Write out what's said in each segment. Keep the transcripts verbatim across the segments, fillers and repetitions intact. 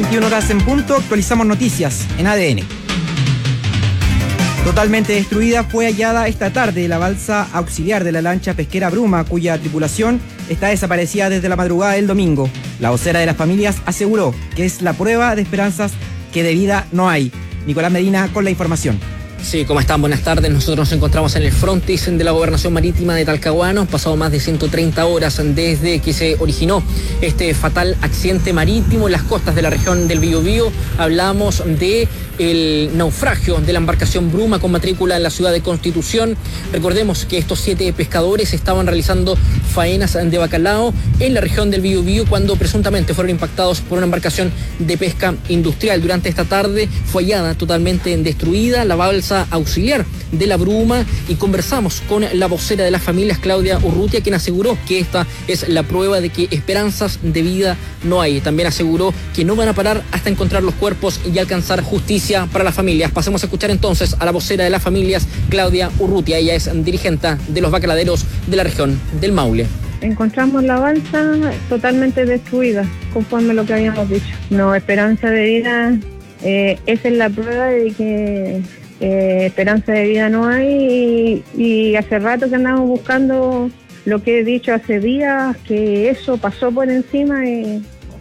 veintiuna horas en punto, actualizamos noticias en A D N. Totalmente destruida fue hallada esta tarde la balsa auxiliar de la lancha pesquera Bruma, cuya tripulación está desaparecida desde la madrugada del domingo. La vocera de las familias aseguró que es la prueba de esperanzas que de vida no hay. Nicolás Medina con la información. Sí, ¿cómo están? Buenas tardes. Nosotros nos encontramos en el frontis de la Gobernación Marítima de Talcahuano. Han pasado más de ciento treinta horas desde que se originó este fatal accidente marítimo en las costas de la región del Biobío. Hablamos de el naufragio de la embarcación Bruma con matrícula en la ciudad de Constitución. Recordemos que estos siete pescadores estaban realizando faenas de bacalao en la región del Biobío cuando presuntamente fueron impactados por una embarcación de pesca industrial. Durante esta tarde fue hallada totalmente destruida la balsa auxiliar de la Bruma y conversamos con la vocera de las familias, Claudia Urrutia, quien aseguró que esta es la prueba de que esperanzas de vida no hay. También aseguró que no van a parar hasta encontrar los cuerpos y alcanzar justicia para las familias. Pasemos a escuchar entonces a la vocera de las familias, Claudia Urrutia. Ella es dirigente de los bacaladeros de la región del Maule. Encontramos la balsa totalmente destruida, conforme lo que habíamos dicho. No, esperanza de vida, eh, esa es la prueba de que eh, esperanza de vida no hay y, y hace rato que andamos buscando lo que he dicho hace días, que eso pasó por encima y,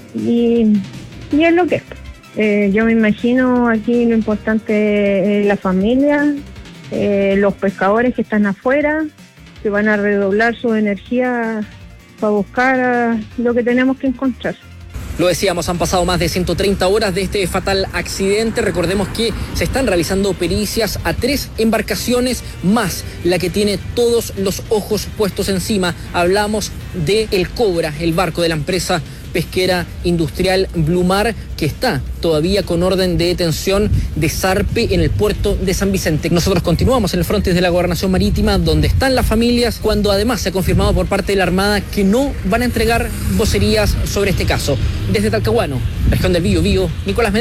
y, y es lo que es. Eh, yo me imagino aquí lo importante es la familia, eh, los pescadores que están afuera, que van a redoblar su energía para buscar uh, lo que tenemos que encontrar. Lo decíamos, han pasado más de ciento treinta horas de este fatal accidente. Recordemos que se están realizando pericias a tres embarcaciones más la que tiene todos los ojos puestos encima. Hablamos de el Cobra, el barco de la empresa pesquera industrial Blumar, que está todavía con orden de detención de zarpe en el puerto de San Vicente. Nosotros continuamos en el frontis de la Gobernación Marítima, donde están las familias, cuando además se ha confirmado por parte de la Armada que no van a entregar vocerías sobre este caso. Desde Talcahuano, región del Biobío, Nicolás Medina.